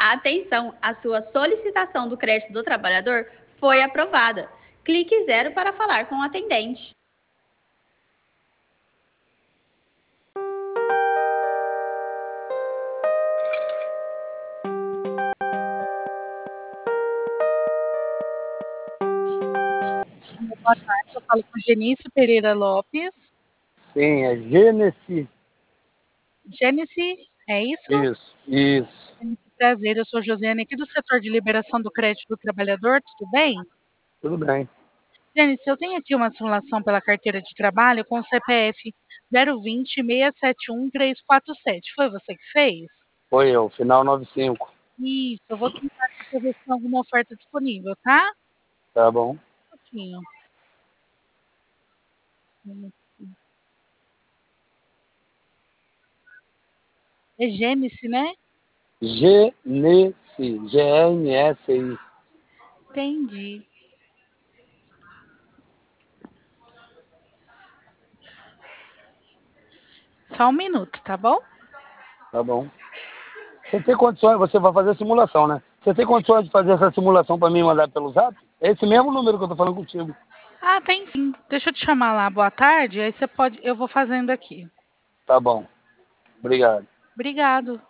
Atenção, a sua solicitação do crédito do trabalhador foi aprovada. Clique 0 para falar com o atendente. Boa tarde, eu falo com Genice Pereira Lopes. Sim, é Gênesis. Gênesis, é isso? Isso. Prazer, eu sou Josiane, aqui do setor de liberação do crédito do trabalhador, tudo bem? Tudo bem. Gênesis, eu tenho aqui uma simulação pela carteira de trabalho com o CPF 020-671-347. Foi você que fez? Foi eu, final 95. Isso, eu vou tentar aqui para ver se tem alguma oferta disponível, tá? Tá bom. Um pouquinho. É Gênesis, né? Gênesis, G-N-S-I. Entendi. Só um minuto, tá bom? Tá bom. Você tem condições, você vai fazer a simulação, né? Você tem condições de fazer essa simulação para mim e mandar pelo zap? É esse mesmo número que eu tô falando contigo. Ah, tem sim. Deixa eu te chamar lá. Boa tarde. Aí você pode. Eu vou fazendo aqui. Tá bom. Obrigado. Obrigado.